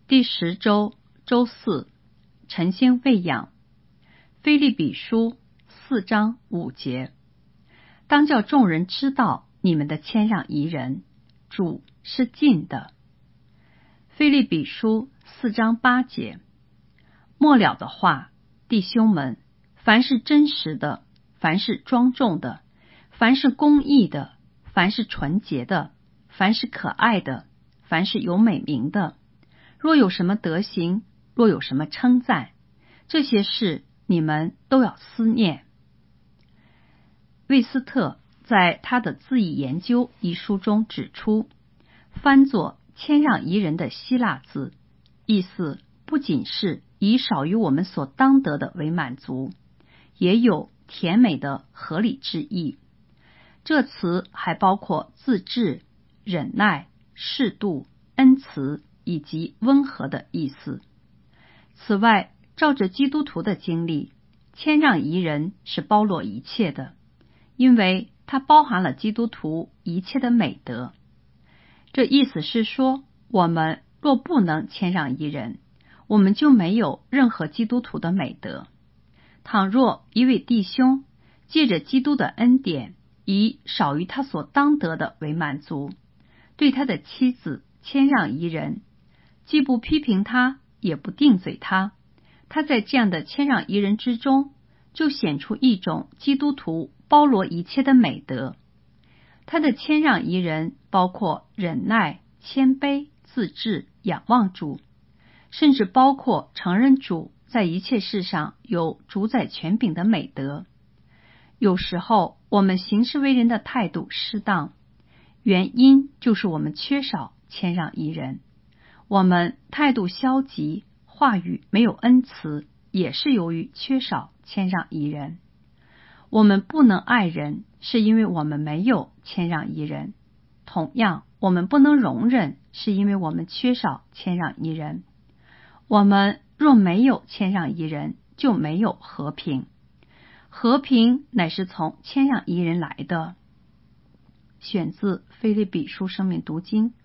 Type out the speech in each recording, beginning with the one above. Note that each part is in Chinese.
第10周周4，晨星喂养。腓立比书4章5节，当叫众人知道你们的谦让宜人，主是近的。腓立比书4章8节，末了的话，弟兄们，凡是真实的，凡是庄重的，凡是公义的，凡是纯洁的，凡是可爱的，凡是有美名的，若有什么德行，若有什么称赞，这些事你们都要思念。魏斯特在他的自义研究一书中指出，翻作谦让宜人的希腊字，意思不仅是以少于我们所当得的为满足，也有甜美的合理之意。这词还包括自制、忍耐、适度、恩慈以及温和的意思。此外，照着基督徒的经历，谦让宜人是包罗一切的，因为它包含了基督徒一切的美德。这意思是说，我们若不能谦让宜人，我们就没有任何基督徒的美德。倘若一位弟兄借着基督的恩典，以少于他所当得的为满足，对他的妻子谦让宜人，既不批评他，也不定罪他，他在这样的谦让宜人之中，就显出一种基督徒包罗一切的美德。他的谦让宜人包括忍耐、谦卑、自制、仰望主，甚至包括承认主在一切事上有主宰权柄的美德。有时候我们行事为人的态度失当，原因就是我们缺少谦让宜人。我们态度消极，话语没有恩慈，也是由于缺少谦让宜人。我们不能爱人，是因为我们没有谦让宜人。同样，我们不能容忍，是因为我们缺少谦让宜人。我们若没有谦让宜人，就没有和平。和平乃是从谦让宜人来的。选自腓立比书生命读经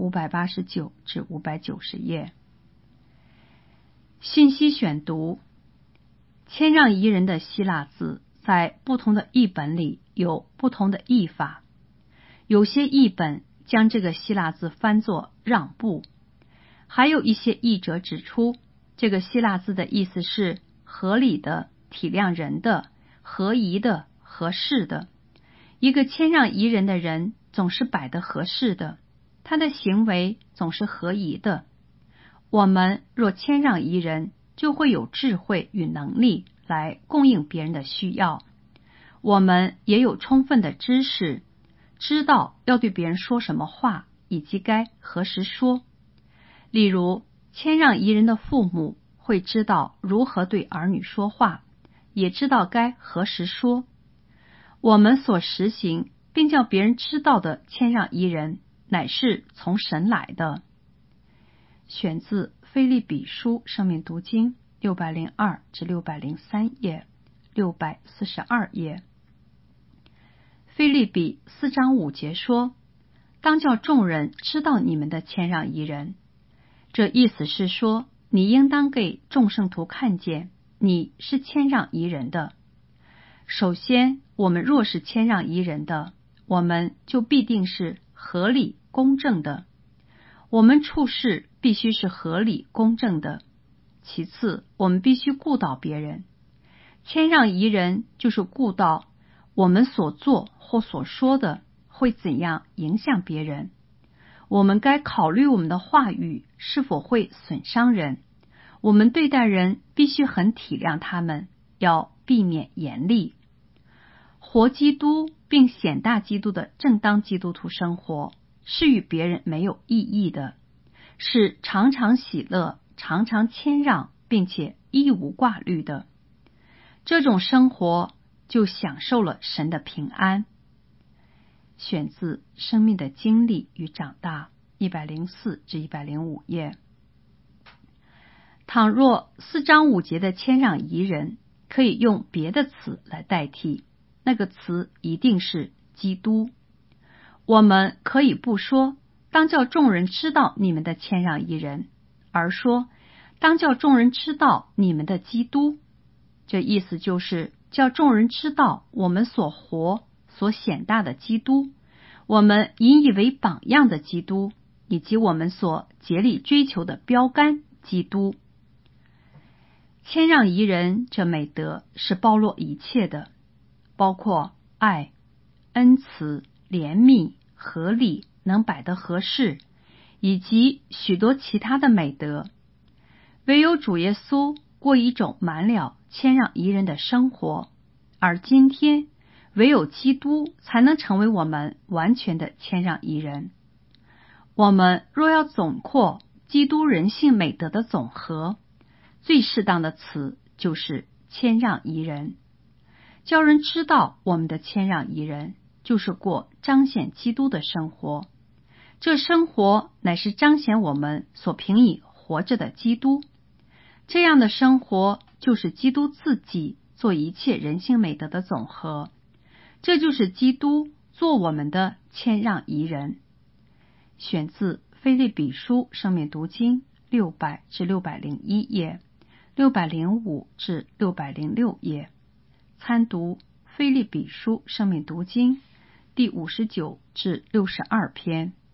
589至590页。信息选读：谦让宜人的希腊字在不同的译本里有不同的译法，有些译本将这个希腊字翻作让步，还有一些译者指出，这个希腊字的意思是合理的、体谅人的、合宜的、合适的。一个谦让宜人的人总是摆得合适的，他的行为总是合宜的。我们若谦让宜人，就会有智慧与能力来供应别人的需要。我们也有充分的知识，知道要对别人说什么话，以及该何时说。例如，谦让宜人的父母会知道如何对儿女说话，也知道该何时说。我们所实行并叫别人知道的谦让宜人，乃是从神来的。选自腓立比书生命读经602至603页，642页。腓立比4章5节说，当叫众人知道你们的谦让宜人。这意思是说，你应当给众圣徒看见你是谦让宜人的。首先，我们若是谦让宜人的，我们就必定是合理公正的。我们处事必须是合理公正的。其次，我们必须顾到别人。谦让宜人就是顾到我们所做或所说的会怎样影响别人。我们该考虑我们的话语是否会损伤人。我们对待人必须很体谅他们，要避免严厉。活基督并显大基督的正当基督徒生活，是与别人没有异议的，是常常喜乐、常常谦让，并且一无挂虑的。这种生活就享受了神的平安。选自《生命的经历与长大》104至105页。倘若4章5节的谦让宜人可以用别的词来代替，那个词一定是基督。我们可以不说，当叫众人知道你们的谦让宜人， 而说，当叫众人知道你们的基督。这意思就是叫众人知道我们所活所显大的基督，我们引以为榜样的基督，以及我们所竭力追求的标杆基督。谦让宜人这美德是包罗一切的，包括爱、恩慈、怜悯、合理、能摆得合适，以及许多其他的美德。唯有主耶稣过一种满了谦让宜人的生活，而今天唯有基督才能成为我们完全的谦让宜人。我们若要总括基督人性美德的总和，最适当的词就是谦让宜人。叫人知道我们的谦让宜人，就是过彰显基督的生活。这生活乃是彰显我们所凭以活着的基督。这样的生活就是基督自己做一切人性美德的总和。这就是基督做我们的谦让宜人。选自腓立比书生命读经600至601页，605至606页。参读腓立比书生命读经第59至62篇。